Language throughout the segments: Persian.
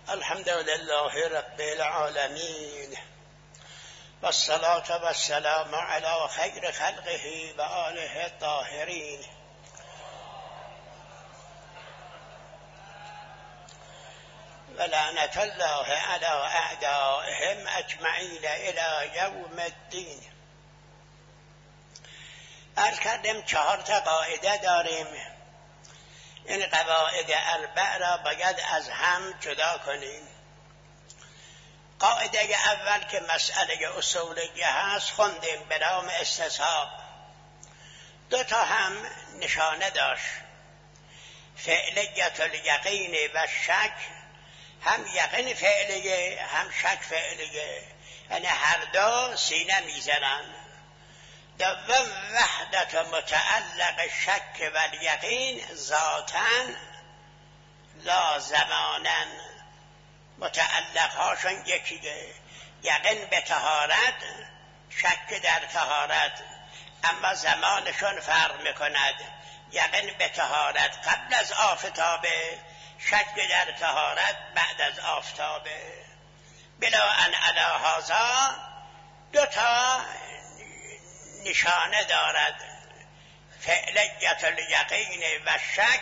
الحمد لله رب العالمين والصلاة والسلام على خير خلقه وآله الطاهرين ولعنة الله على أعدائهم أجمعين إلى يوم الدين. عرض کردیم 4 قاعده داریم. این قواعد اربع را باید از هم جدا کنیم. قاعده اول که مسئله اصولیه هست خوندیم به نام استصحاب. 2 هم نشانه داشت، فعلیت الیقین و شک، هم یقین فعلیه هم شک فعلیه، یعنی هر دو سینه میزنن. دوم وحدت متعلق شک و الیقین ذاتاً لا زماناً، متعلق هاشون یکیه، یقین به طهارت، شک در طهارت، اما زمانشون فرق میکند. یقین به طهارت قبل از آفتابه، شک در طهارت بعد از آفتابه. بلا ان علی هذا 2 نشانه دارد، فعلیت الیقین و شک،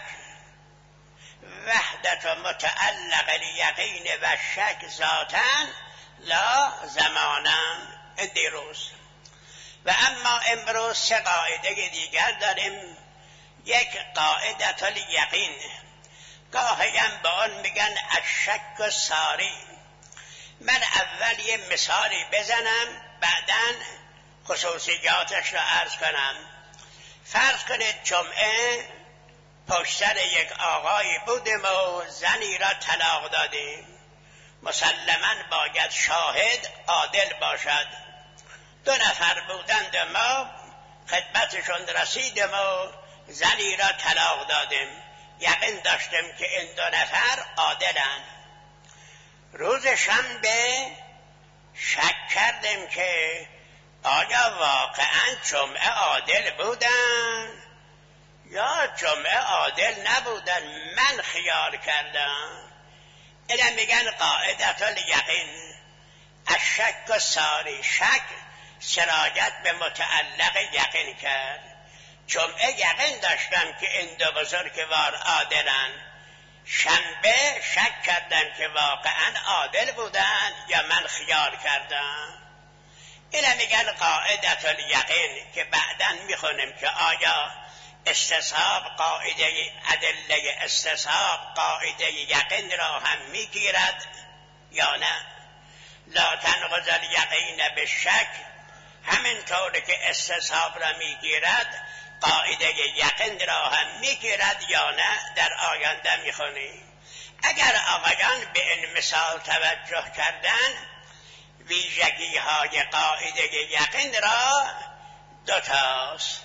وحدت متعلق الیقین و شک ذاتاً لا زمانا. دیروز و اما امروز 3 قاعده دیگر داریم. یک قاعدت الیقین، گاهی هم به آن میگن الشک ساری. من اول یه مثالی بزنم بعداً خصوصیاتش را عرض کنم. فرض کنید جمعه پشت سر یک آقایی بودیم و زنی را طلاق دادیم. مسلماً باید شاهد عادل باشد. 2 نفر بودند، ما خدمتشون رسیدیم و زنی را طلاق دادیم. یقین داشتیم که این 2 نفر عادلند. روز شنبه شک کردیم که آیا واقعاً جمعه عادل بودن یا جمعه عادل نبودن، من خیال کردم. اینا میگن قاعدت الیقین. الشک ساری، شک سرایت به متعلق یقین کرد. جمعه یقین داشتم که این 2 بزرگوار عادلن، شنبه شک کردم که واقعاً عادل بودن یا من خیال کردم. اینا میگن قاعدت الیقین که بعداً میخونیم که آیا استصحاب قاعده ادله استصحاب قاعده یقین را هم میگیرد یا نه. لا تنقض الیقین بالشک، همینطور که استصحاب را میگیرد قاعده یقین را هم میگیرد یا نه، در آینده میخونیم. اگر آقایان به این مثال توجه کردن، ویژگی های قاعده یقین را 2 تاست.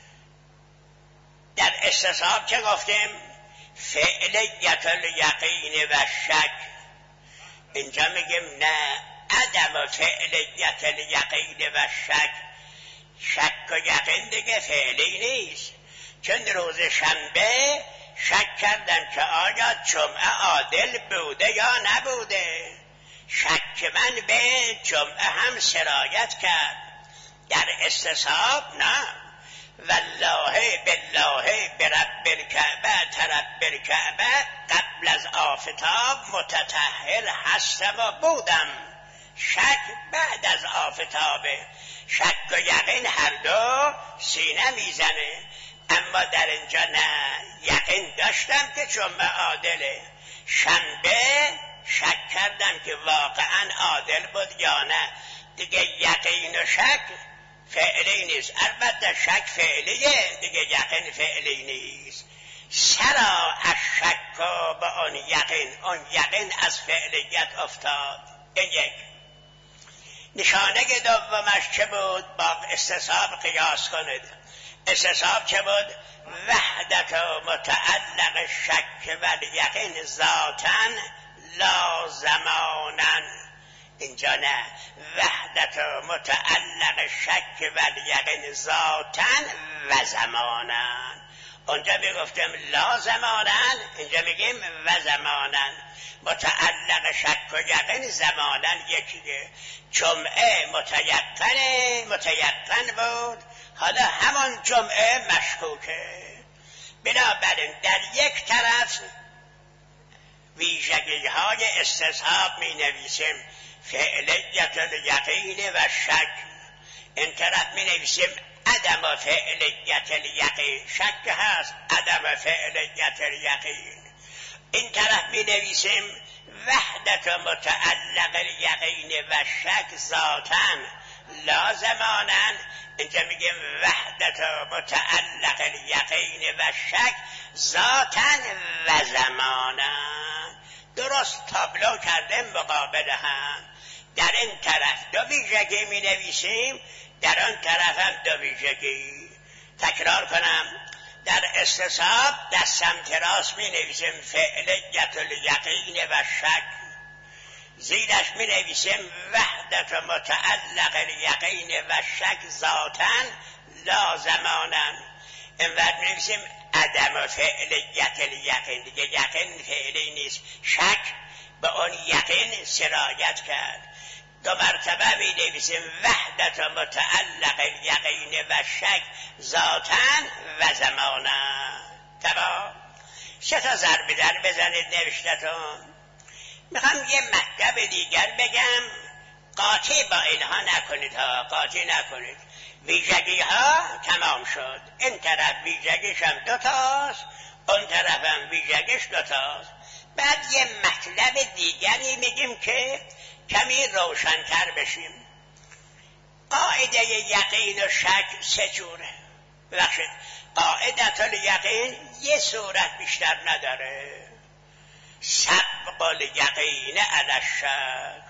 در استصحاب که گفتیم فعلیت الیقین و شک، اینجا میگیم نه، عدم فعلیت الیقین و شک. شک و یقین دیگه فعلی نیست. چون روز شنبه شک کردن که آیا جمعه عادل بوده یا نبوده. شک من به جمعه هم سرایت کرد. در استصحاب نه. والله بالله برب الکعبه ترب الکعبه قبل از آفتاب متطهر هستم و بودم. شک بعد از آفتابه. شک و یقین هر دو سینه میزنه، اما در اینجا نه، یقین داشتم که جمعه عادله. شنبه شک کردم که واقعا عادل بود یا نه. دیگه یقین و شک فعلی نیست. البته شک فعلیه، دیگه یقین فعلی نیست. سرا از شک به اون یقین از فعلیت افتاد. این یک. نشانه دومش چه بود؟ با استصحاب قیاس کنید. استصحاب چه بود؟ وحدت متعلق شک و یقین ذاتاً لا زماناً. اینجا نه، وحدت متعلق شک و یقین ذاتاً و زماناً. اونجا میگفتیم لا زماناً، اینجا میگیم و زماناً. متعلق شک و یقین زمانا یکیه. جمعه متیقن بود، حالا همان جمعه مشکوکه. بنابراین در یک طرف ویژگی های استصحاب می نویسیم فعلیت الیقین و شک، این طرف می نویسیم عدم فعلیت الیقین، شک هست عدم فعلیت الیقین. این طرف می نویسیم وحدت متعلق الیقین و شک ذاتاً لا زماناً، اینجا میگیم وحدت متعلق الیقین و شک ذاتاً و زماناً. درست تابلو کردیم مقابل هم. در این طرف دو ویژگی می نویسیم، در آن طرف هم دو ویژگی. تکرار کنم، در استصحاب در سمت راست می نویسیم فعلیت الیقین و شک، زیرش می نویسیم وحدت متعلق الیقین و شک ذاتاً لا زماناً. این وقت می نویسیم عدم فعلیت الیقین، دیگه یقین فعلی نیست، شک به اون یقین سرایت کرد. دو مرتبه می نویسیم وحدت متعلق الیقین و شک ذاتاً و زمانا. تمام. سه تا ضرب در بزنید نوشتتون. میخوام یه مطلب دیگر بگم، قاطی با اینها نکنید ها، قاطی نکنید. ویژگی ها تمام شد، این طرف ویژگیش هم دوتاست، اون طرف هم ویژگیش دوتاست. بعد یه مطلب دیگری میگیم که کمی روشن‌تر بشیم. قاعده یقین و شک سه جوره. ببخشید، قاعده الیقین یه صورت بیشتر نداره، سبق الیقین علی الشک.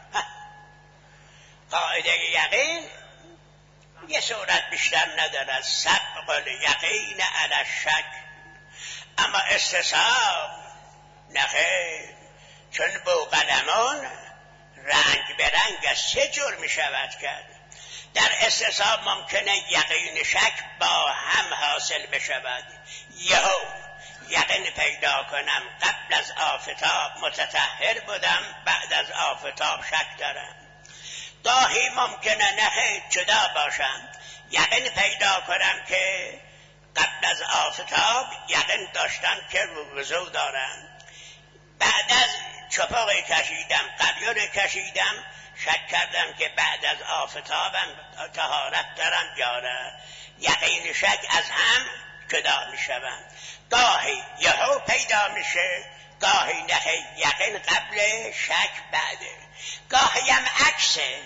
قاعده یقین یه صورت بیشتر نداره، سبق الیقین علی الشک. اما استصحاب نخیر، چون بوقلمون رنگ به رنگ از سه جور می شود کرد. در استصحاب ممکنه یقین شک با هم حاصل بشود. یهو یقین پیدا کنم قبل از آفتاب متطهر بودم، بعد از آفتاب شک دارم. گاهی ممکنه نه جدا باشم، یقین پیدا کنم که قبل از آفتاب یقین داشتم که وضو دارم، بعد از چپاقی کشیدم، قلیون کشیدم، شک کردم که بعد از آفتابم طهارت دارم یا نه. یقین شک از هم جدا می شوند. گاهی یهو پیدا میشه، گاهی نه، یقین قبل شک بعده. گاهی هم عکسه،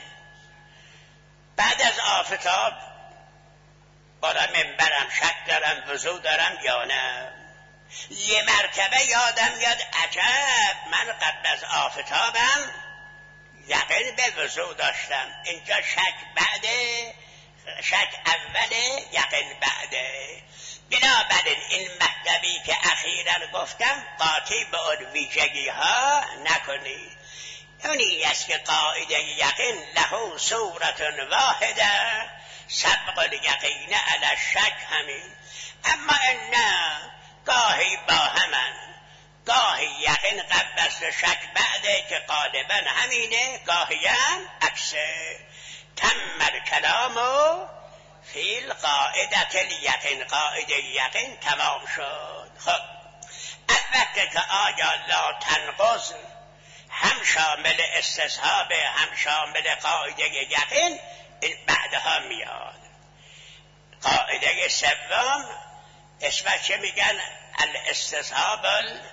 بعد از آفتاب بالا منبرم شک دارم وضو دارم یا نه. یه مرتبه یادم یاد عجب من قبل از آفتابم یقین به وضو داشتم، اینجا شک بعده، شک اوله یقین بعده. بنابراین این مطلبی که اخیراً گفتم قاطی به اون ویژگی ها نکنید. اونی است که قاعده یقین له صورت واحده سبق الیقین علی الشک همین. اما نه، گاهی با همن، گاهی یقین قبل است شک بعده که غالبا همینه، گاهی هم عکسه. تم الکلام فی القاعده الیقین، قاعده یقین تمام شد. خب البته که آیا لا تنقض هم شامل استصحاب هم شامل قاعده یقین، این بعدها میاد. قاعده سوم اسمش چه میگن؟ الاستصحاب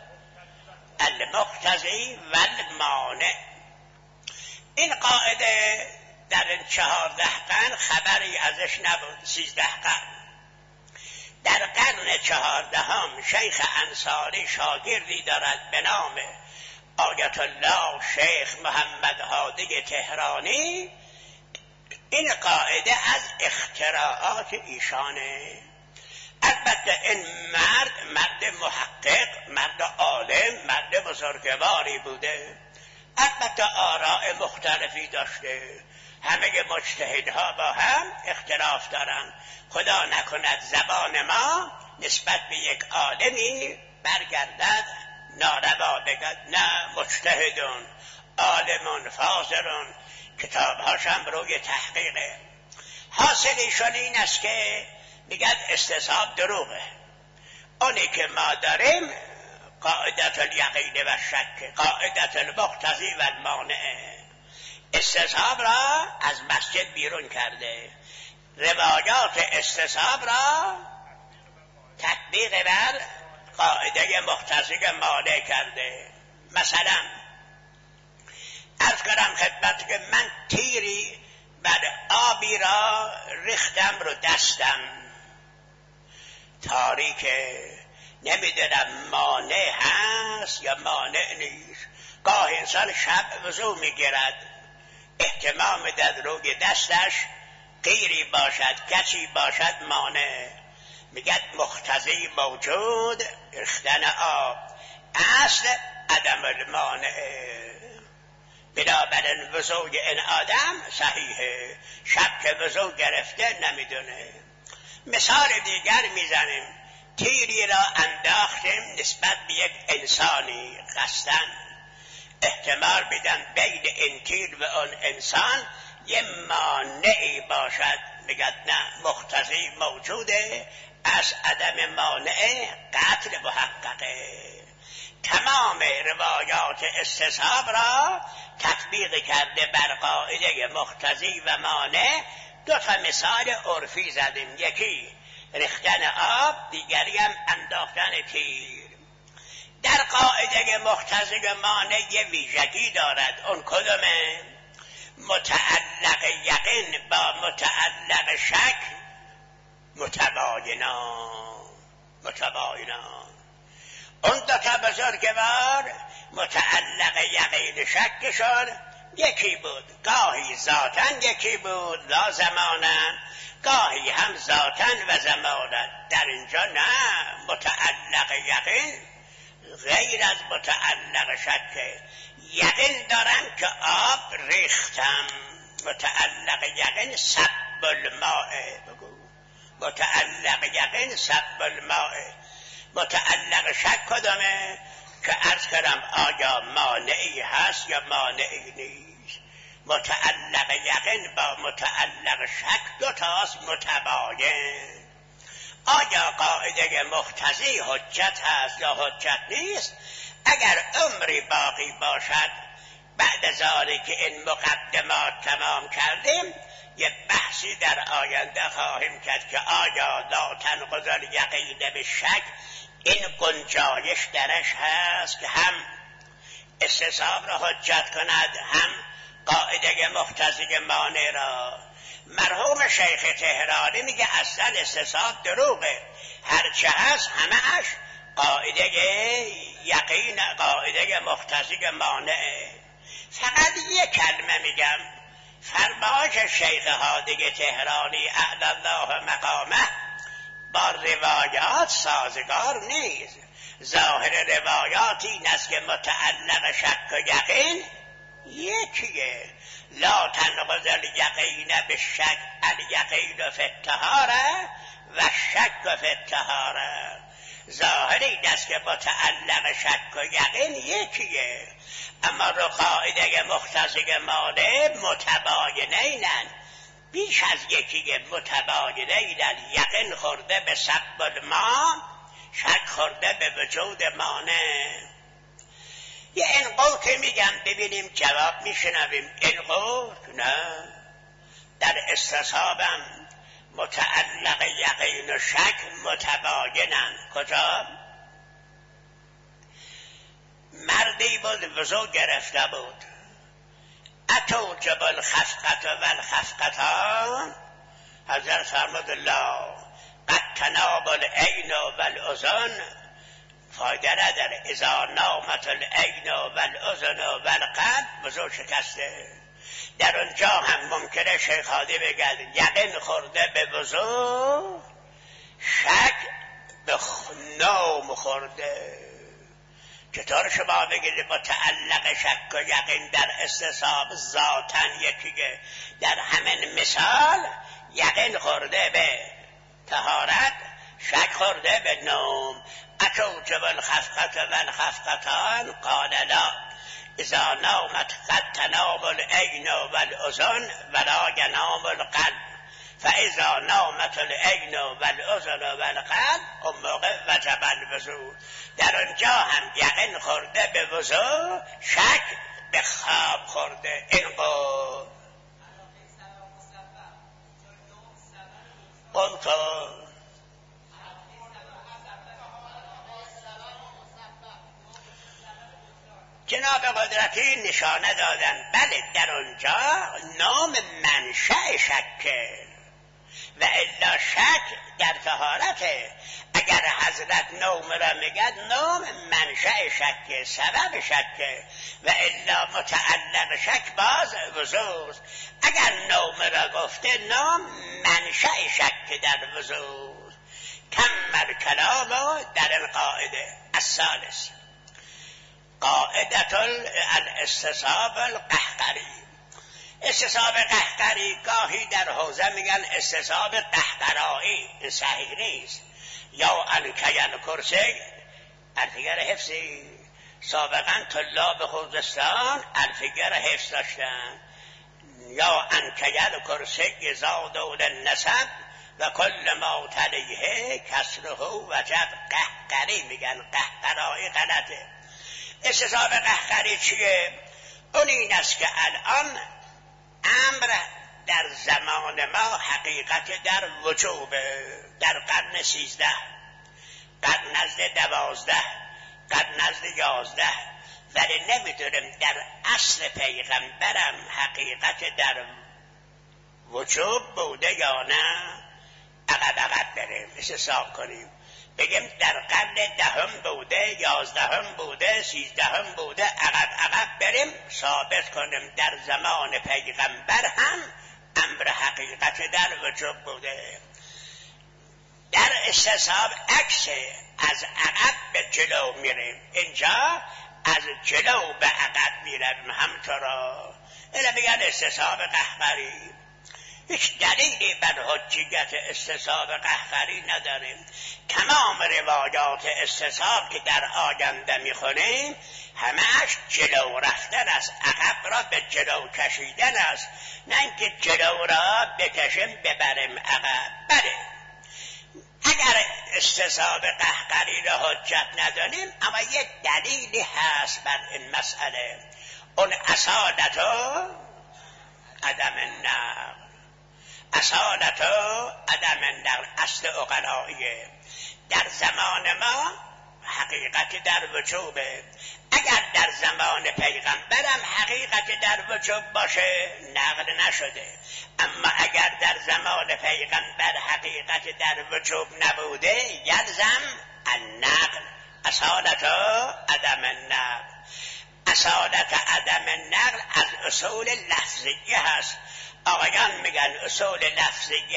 المقتضی و المانع. این قاعده در این 14 قرن خبری ازش نبود. 13 قرن. در قرن 14 شیخ انصاری شاگردی دارد به نام آیت الله شیخ محمد هادی تهرانی. این قاعده از اختراعات ایشانه. البته این مرد محقق، مرد عالم، مرد بزرگواری بوده. البته آراء مختلفی داشته. همه مجتهدها با هم اختلاف دارن. خدا نکند زبان ما نسبت به یک عالمی برگردد ناروا بگد، نه مجتهدون عالمون فاضلون کتابهاشم روی تحقیقه. حاصلشون این است که میگن استصحاب دروغه. اونی که ما داریم قاعدت الیقین و شک، قاعدت المقتضی و المانع. استصحاب را از مسجد بیرون کرده، روایات استصحاب را تطبیق بر قاعده مقتضی مانع کرده. مثلا عرض کنم خدمت که من تیری بر آبی را ریختم رو دستم، تاریکه، نمیدونم مانع هست یا مانع نیست. گاه انسان شب وضو میگیرد، احتمال میدد روی دستش غیری باشد، کسی باشد، مانع. میگد مقتضی موجود ریختن آب، اصل عدم المانع. بنابراین وضوی این آدم صحیحه، شب که وضو گرفته نمیدونه. مثال دیگر میزنیم، تیری را انداختیم نسبت به یک انسانی قصدن، احتمال میدن بین این تیر و اون انسان یه مانعی باشد، میگد نه مقتضی موجوده، از عدم مانع قتل محققه. تمام روایات استصحاب را تطبیق کرده بر قاعده مقتضی و مانع. دو تا مثال عرفی زدیم، یکی ریختن آب، دیگری هم انداختن تیر. در قاعده مقتضی و مانع یه ویژگی دارد، اون کدومه؟ متعلق یقین با متعلق شک متباینان. اون دو تا بزرگوار متعلق یقین شکشون یکی بود، گاهی ذاتن یکی بود لا زمانن، گاهی هم ذاتن و زمانن. در اینجا نه، متعلق یقین غیر از متعلق شکه. یقین دارم که آب ریختم، متعلق یقین سب الماء. بگو متعلق یقین سب الماء. متعلق شک کدامه؟ که عرض کردم آیا مانعی هست یا مانعی نیست. متعلق یقین با متعلق شک دو تاست متباین. آیا قاعده مقتضی حجت هست یا حجت نیست؟ اگر عمری باقی باشد بعد از که این مقدمات تمام کردیم یه بحثی در آینده خواهیم کرد که آیا لا تنقض الیقین بالشک این گنجایش درش هست که هم استصحاب را حجت کند هم قاعده مقتضی مانع را. مرحوم شیخ تهرانی میگه اصلا استصحاب دروغه، هرچه هست همه‌اش قاعده یقین، قاعده مقتضی مانع. فقط یک کلمه میگم، فرمایش شیخ هادی تهرانی اعلی الله مقامه با روایات سازگار نیست. ظاهر روایات این است که متعلق شک و یقین یکیه. لا تنقض الیقین بالشک، الیقین فی الطهاره و شک فی الطهاره. ظاهر این است که متعلق شک و یقین یکیه، اما رو قاعده مقتضی مانع متباینینن، بیش از یکیه. متباینینن، یقین خورده به سب الماء، شک خورده به وجود مانع. یه این قول که میگم ببینیم جواب میشنویم. این قول نه، در استصحابم متعلق یقین و شک متباینن. کجا؟ مردی بود وضو گرفته بود، اتوجب الخفقة و الخفقتان، حضرت فرمود الله قد تناب العین و الاذن، فایده نداره. اذا نامت العین و الاذن و القلب وضو شکسته. در اونجا هم ممکنه شیخ هادی بگد یقین خورده به وضو، شک به نوم خورده. چطور شما بگید متعلق شک و یقین در استصحاب ذاتن یکیه؟ در همین مثال یقین خورده به طهارت، شک خورده به نوم. اتوجب الخفقت و الخفقتان قال لا اذا نامت قد تنام العین و الاذن ولا ینام القلب فاذا نامت العین و الاذن و القلب اون موقع وجب الوضو. در اونجا هم یقین خورده به وضو، شک به خواب خورده. این قلت جناب قدرتی نشانه دادن بله در اونجا نام منشأ شکه و الا شک در طهارته. اگر حضرت نوم را میگد نوم منشأ شکه، سبب شکه، و الا متعلق شک باز وضوست. اگر نوم را گفته نام منشأ شک در وضوست. کمل کلام در القاعده الثالث قاعدة الاستصحاب القهقری. استصحاب قهقری گاهی در حوزه میگن استصحاب قهقرایی، این صحیح نیست. یا الکیل کرسی الفگر حفظی، سابقا طلاب خوزستان الفگر حفظ داشتن. یا انکیل کرسی زاد دول نسب و کل ما تلیه کسره وجب. قهقری میگن، قهقرایی غلطه. استصحاب قهقری چیه؟ اون این است که الان امر در زمان ما حقیقت در وجوب، در قرن 13، قرن نزد 12، قرن نزد 11، ولی نمیدونم در عصر پیغمبرم حقیقت در وجوب بوده یا نه. عقب بریم حساب کنیم، بگیم در قرن 10 بوده، 11 بوده، 13 بوده، عقب بریم ثابت کنیم در زمان پیغمبر هم امر حقیقت در وجوب بوده. در استصحاب عکس، از عقب به جلو میریم، اینجا از جلو به عقب میریم همطورا. اینو میگن استصحاب قهقری. هیچ دلیلی بر حجیت استصحاب قهقری نداریم. تمام روایات استصحاب که در آینده میخونیم همش جلو رفتن است، عقب را به جلو کشیدن است، نه اینکه جلو را بکشیم ببریم عقب. بله اگر استصحاب قهقری را حجت ندانیم، اما یک دلیلی هست بر این مسئله، اون اصالت و عدم النقل. اصالت و عدم النقل اصل عقلاییه. در زمان ما حقیقت در وجوبه. اگر در زمان پیغمبرم حقیقت در وجوب باشه نقل نشده، اما اگر در زمان پیغمبر حقیقت در وجوب نبوده یلزم النقل. اصالت و عدم النقل. اصالت عدم النقل از اصول لفظیه هست. آقایان میگن اصول لفظیه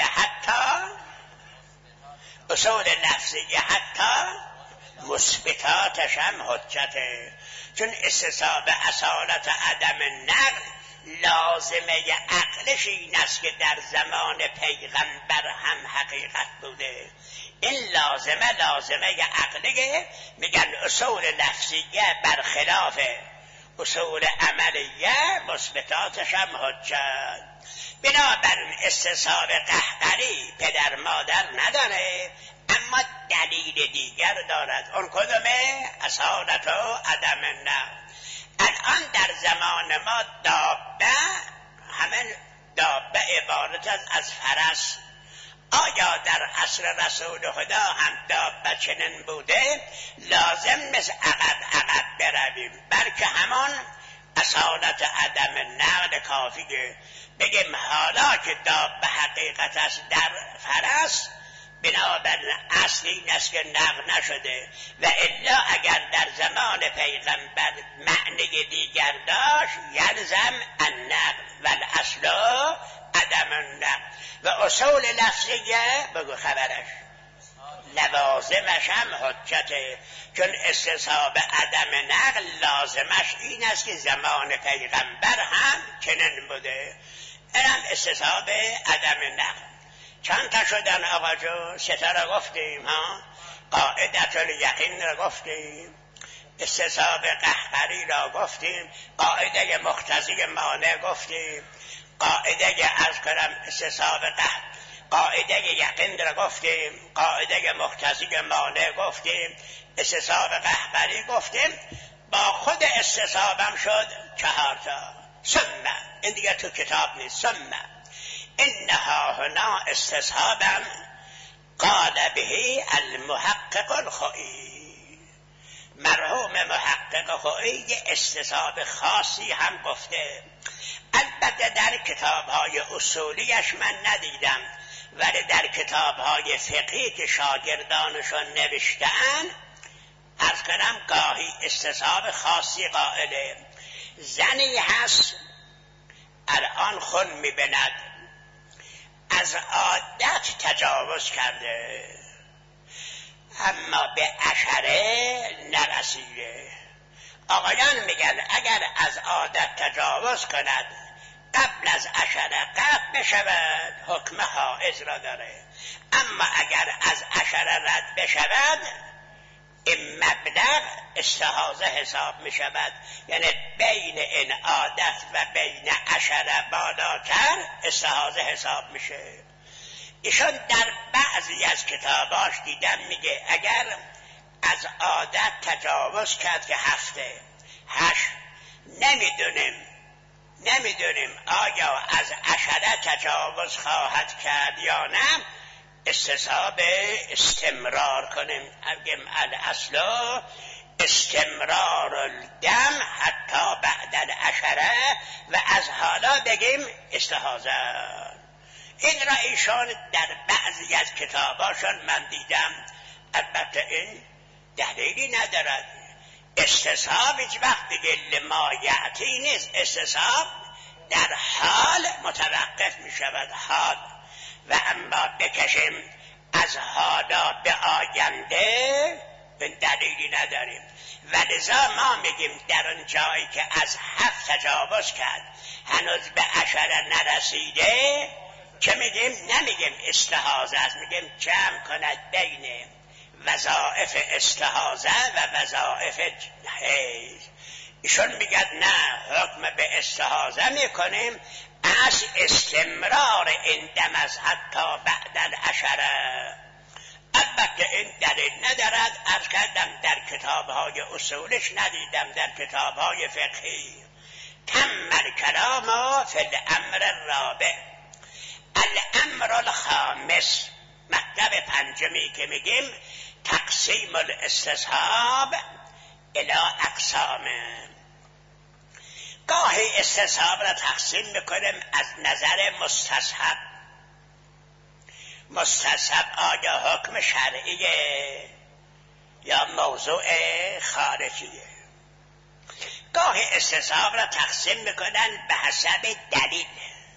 حتی مثبتاتش هم حجته، چون استصحاب اصالت عدم نقل لازمه عقلش این است که در زمان پیغمبر هم حقیقت بوده. این لازمه عقلیه. میگن اصول لفظیه برخلاف اصول عملیه، مثبتاتش هم حجت. بنابراین استصحاب قهقری پدر مادر نداره، اما دلیل دیگر دارد. اون کدومه؟ اصالت و عدم النقل. الان در زمان ما دابه، همه دابه عبارت از فرس. آیا در عصر رسول خدا هم دابه چنین بوده؟ لازم مثل عقب برویم، بلکه همان اصالت عدم نقل کافیه. بگیم حالا که دابه حقیقت است در فرس، بنابراین اصلی این است که نقل نشده، و الا اگر در زمان پیغمبر معنی دیگر داشت یلزم النقل و الاصل عدم النقل. و اصول لفظیه بگو خبرش لوازمش هم حجته، چون استصحاب عدم نقل لازمش این است که زمان پیغمبر هم چنین بوده. اینم استصحاب عدم نقل. چند تا شدن آقا جون؟ 3 تا را گفتیم ها. قاعدت الیقین را گفتیم، استصحاب قهقری را گفتیم، قاعده مقتضی مانع گفتیم، قاعده عرض کنم استصحاب قاعده یقین را گفتیم، قاعده مقتضی مانع گفتیم، استصحاب قهقری گفتیم. با خود استصحابم شد 4 تا. ثم، این دیگه تو کتاب نیست. ثم انها هنا استصحابا قال به المحقق الخوئی. مرحوم محقق خوئی یه استصحاب خاصی هم گفته. البته در کتاب‌های اصولیش من ندیدم، ولی در کتاب‌های فقهی که شاگردانشون نوشتن عرض کنم گاهی استصحاب خاصی قائله. زنی هست الان خون می‌بیند، از عادت تجاوز کرده اما به عشره نرسیده. آقایان میگن اگر از عادت تجاوز کند قبل از عشره قطع بشود حکم حائض را داره، اما اگر از عشره رد بشود این مبلغ استحاضه حساب می شود. یعنی بین این عادت و بین عشره بالاتر استحاضه حساب میشه. ایشان در بعضی از کتاباش دیدم میگه اگر از عادت تجاوز کرد که 7 8 نمیدونیم آیا از عشره تجاوز خواهد کرد یا نه، استصحاب استمرار کنیم. اگم الاصل استمرار الدم حتی بعد العشره و از حالا بگیم استحاضه. این را ایشان در بعضی از کتاباشان من دیدم. البته این دلیلی ندارد. استصحاب هیچ وقت دیگه لما یعطی نیست. استصحاب در حال متوقف می شود، حال. و اما بکشیم از حالا به آینده دلیلی نداریم. و لذا ما میگیم در اون جایی که از 7 تجاوز کرد هنوز به عشره نرسیده که میگیم نمیگیم استحاضه است، میگیم جمع کند بین وظائف استحاضه و وظائف حیض. ایشون میگن نه، حکم به استحاضه میکنیم از استمرار این دم از حتی بعد العشره. البته این دلیل ندارد. عرض کردم در کتاب‌های اصولش ندیدم، در کتاب‌های فقهی. تم الکلام فی الامر الرابع. الامر الخامس، مطلب 5 که میگیم تقسیم الاستصحاب الی اقسام. گاهی استصحاب را تقسیم میکنیم از نظر مستصحب. مستصحب آیا حکم شرعیه یا موضوع خارجیه؟ گاهی استصحاب را تقسیم میکنن به حسب دلیل.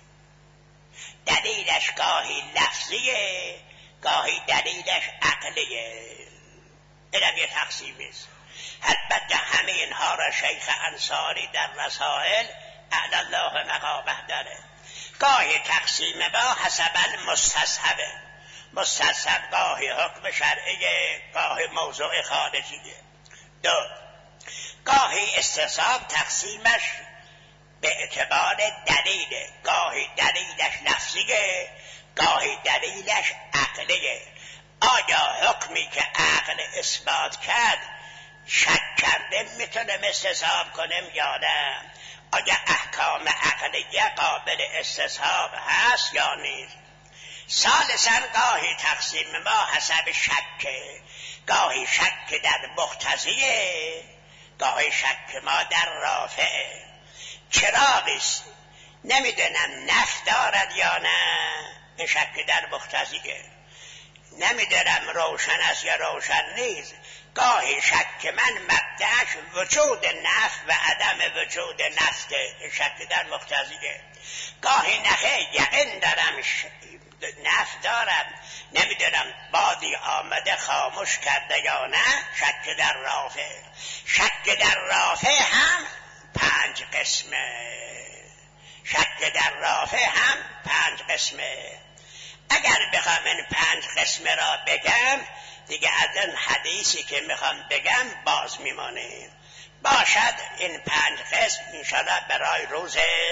دلیلش گاهی لفظیه، گاهی دلیلش عقلیه. اینم یه تقسیمی است. البته همه اینها را شیخ انصاری در رسائل اعلی الله مقامه داره. گاهی تقسیم با حسب المستصحبه. مستصحب گاهی حکم شرعیه، گاهی موضوع خارجیه. 2. گاهی استصحاب تقسیمش به اعتبار دلیله، گاهی دلیلش لفظیه، گاهی دلیلش عقلیه. آیا حکمی که عقل اثبات کرد شک کرده میتونم استصحاب کنیم یا نه؟ آیا احکام عقلیه قابل استصحاب هست یا نیست؟ ثالثاً گاهی تقسیم ما حسب شکه، گاهی شک در مقتضیه، گاهی شک ما در رافعه. چراغیست نمیدونم نفع دارد یا نه، این شک در مقتضیه. نمیدونم روشن است یا روشن نیست. گاهی شک من مبدأش وجود نفع و عدم وجود نفته، شک در مقتضیه. گاهی نخه یقین دارم نفع دارم، نمیدونم بادی آمده خاموش کرده یا نه، شک در رافع. شک در رافع هم 5 قسمه. شک در رافع هم 5 قسمه. اگر بخوام این 5 قسم را بگم دیگه از این حدیثی که میخوام بگم باز میمانه. باشد این 5 قسم انشاءالله برای روز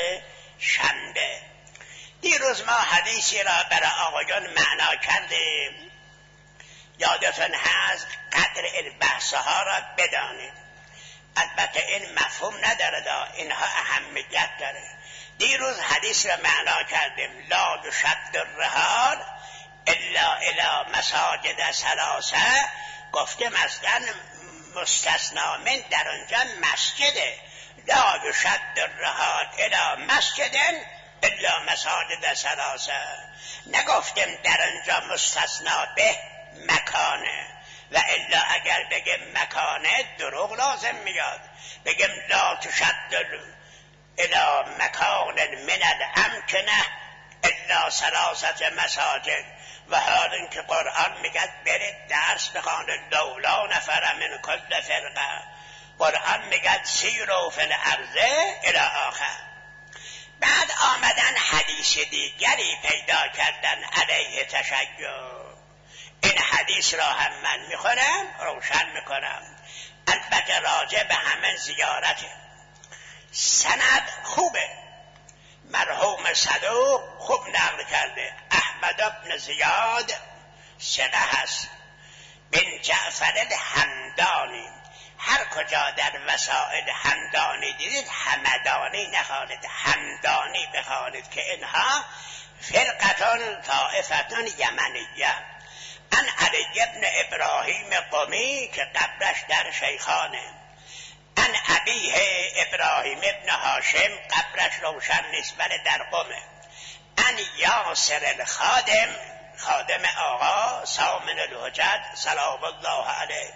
شنبه. دیروز ما حدیثی را برای آقایان معنا کردیم، یادتون هست قدر این بحثها را بدانید. البته این مفهوم نداره، اینها اهمیت داره. دیروز حدیث را معنا کردیم لا یشد الرحال الا الی مساجد ثلاثه، گفتیم اصلا مستثنا من در آنجا مسجده. لا یشد الرحال الی مسجد الا مساجد ثلاثه، نگفتیم در آنجا مستثنا به مکانه، و الا اگر بگیم مکانه دروغ لازم میاد. بگیم لا تشد الی مکان من الامکنه الا 3 مساجد، و حال اینکه قرآن میگه برید درس بخوانید لولا نفر من کل فرقه، قرآن میگه سیروا فی الارض الی آخر. بعد آمدن حدیث دیگری پیدا کردن علیه تشیع. این حدیث را هم من میخونم روشن میکنم، البته راجع به همه زیارته. سند خوبه، مرحوم صدوق خوب نقل کرده. احمد بن زیاد ثقه هست، بن جعفر الحمدانی. هر کجا در وسائل حمدانی دیدید حمدانی نخوانید، حمدانی بخوانید که اینها فرقتان طائفتان یمنیه. ان علی ابن ابراهیم قمی که قبرش در شیخانه، ان ابیه ابراهیم ابن هاشم قبرش روشن نیست ولی در قمه، ان یاسر الخادم خادم آقا سامن الحجت سلام الله علیه،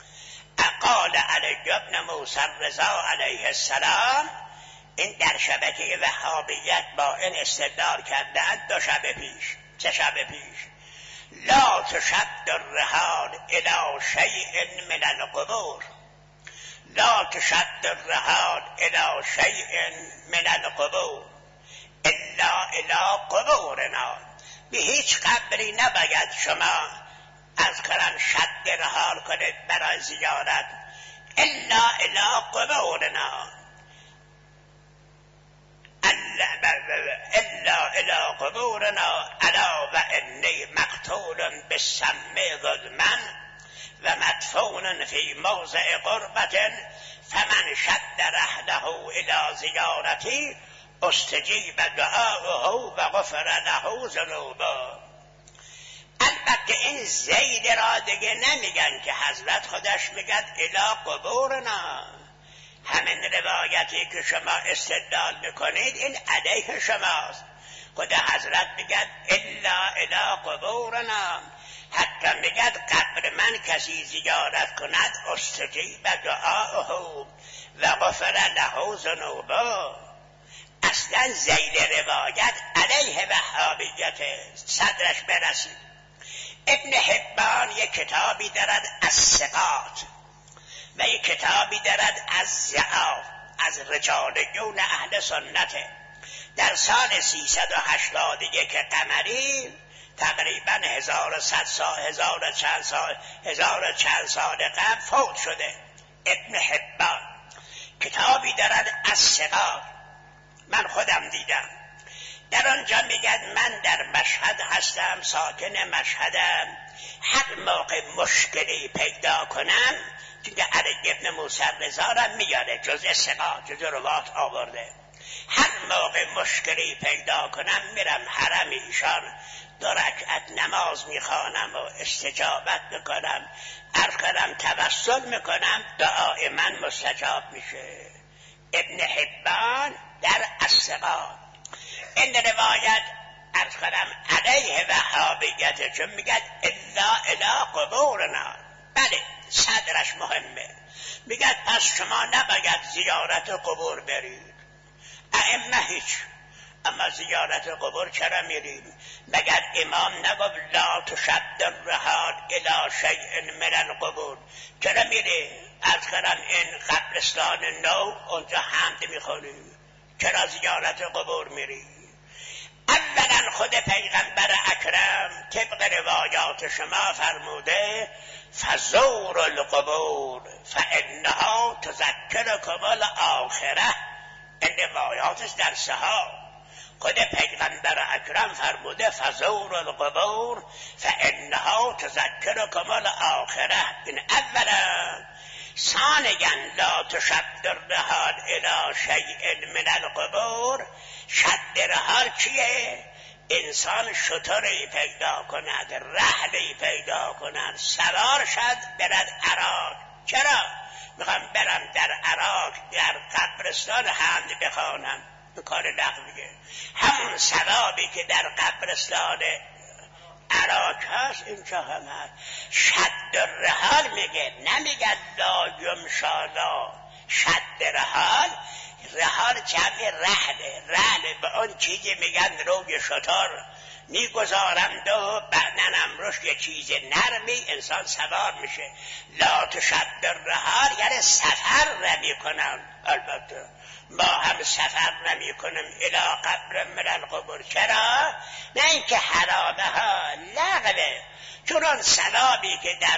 قال علی ابن موسی رضا علیه السلام. این در شبکه وهابیت با این استدلال کردند 2 شب پیش 3 شب پیش. لا تشد الرحال الی شیء من القبور، لا تشد الرحال الی شیء من القبور الا الی قبورنا. به هیچ قبری نباید شما از کرم شد رحال کنید برای زیارت، الا الی قبورنا، الا الی قبورنا. الا و انی مقتول بالسم ظلما و مدفون فی موضع قربت، فمن شد رحله الی زیارتی استجیب دعاؤه و غفر له ذنوبه. البته این زید را دیگه نمیگن که حضرت خودش میگن الی قبورنا. همین روایتی که شما استدلال میکنید این علیه شماست. خود حضرت میگن الا الی قبورنا، حتی میگن قبر من کسی زیارت کند استجیب دعاؤه و غفر له ذنوبه. اصلا زید روایت علیه وهابیت، صدرش برسید. ابن حبان یک کتابی دارد از ثقات و یک کتابی دارد از ضعاف، از رجالیون اهل سنت. در سال 381 قمری تقریبا 1100 سال 1000 چند سال قبل فوت شده. ابن حبان کتابی دارد از ثقات، من خودم دیدم. در آنجا میگن من در مشهد هستم، ساکن مشهدم، هر موقع مشکلی پیدا کنم، چون علی ابن موسی رضا را میاره جزء ثقات، جزء روات آورده، هر موقع مشکلی پیدا کنم میرم حرم ایشان 2 رکعت نماز میخوانم و استجابت میکنم، عرض کنم توسل میکنم، دعای من مستجاب میشه. ابن حبان در الثقات. این روایت عرض کنم علیه وهابیت، چون میگن الا الی قبورنا. بله صدرش مهمه، میگن پس شما نباید زیارت قبور برید. ائمه هیچ، اما زیارت قبور چرا میریم؟ مگر امام نگفت لا تشد الرحال الی شیء من القبور؟ چرا میری؟ عرض کنم این قبرستان نو اونجا حمد میخونی، چرا زیارت قبور میری؟ اولا خود پیغمبر اکرم طبق روایات شما فرموده فزور القبور فانها تذکرکم الاخره. این روایاتش در صحاح. خود پیغمبر اکرم فرموده فزور القبور فانها تذکرکم الاخره. این اولا. ثانیا لا تشد الرحال الی شیء من القبور. شد رحال چیه؟ انسان شتری پیدا کند، رحلی پیدا کند، سوار شد برد عراق. چرا؟ میخوام برم در عراق در قبرستان حمد بخوانم، به کار لغویه. همون ثوابی که در قبرستان عراق هست اینجا هم هست. شد الرحال میگه، نمیگه لا یمشالا. شد رحال، رحال جمع رحله. رحله به اون چیزی میگن روی شتر میگذارند و بدنم روش یه چیز نرمی انسان سوار میشه. لا تشد الرحال یعنی سفر نمی کنن. البته ما هم سفر نمی کنم الی قبر من القبور. چرا؟ نه اینکه حرامه ها، لغوه. چون اون ثوابی که در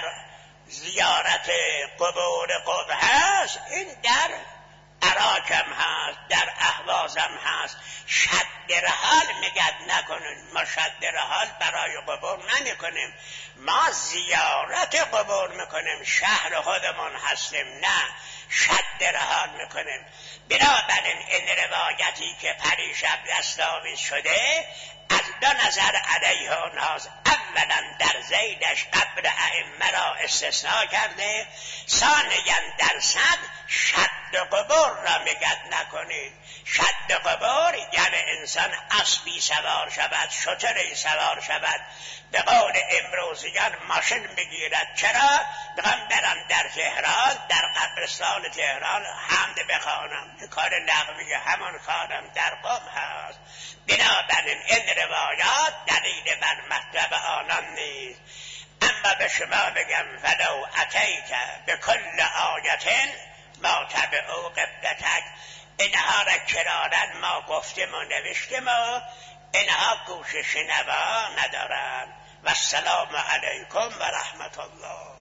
زیارت قبور قبر هست این در عراقم هست، در اهوازم هست. شد رحال میگد نکنیم. ما شد رحال برای قبور نمی کنیم، ما زیارت قبور میکنیم. شهر خودمون هستیم، نه شد رحال میکنیم. بنابراین این روایتی که پریشب دستاویز شده از دو نظر علیه ناز. اولا در زیدش قبر ائمه را استثناء کرده، ثانیا در صد شد قبور را میگد نکنید. شد قبور یعنی انسان اسبی سوار شود، شتری سوار شود. به قول امروزیان ماشین بگیرد. چرا؟ میخوام برم در تهران، در قبرستان تهران حمد بخوانم. کار لغوی همون کارم در قم هست. بنابراین این روایات دلیل بر مطلب آنان نیست. اما به شما بگم فلو اتیت به کل آیت ما تبعوا قبلتک. اینها را کرارن ما گفتیم و نوشتیم و اینها گوش شنوا ندارن. و السلام علیکم و رحمت الله.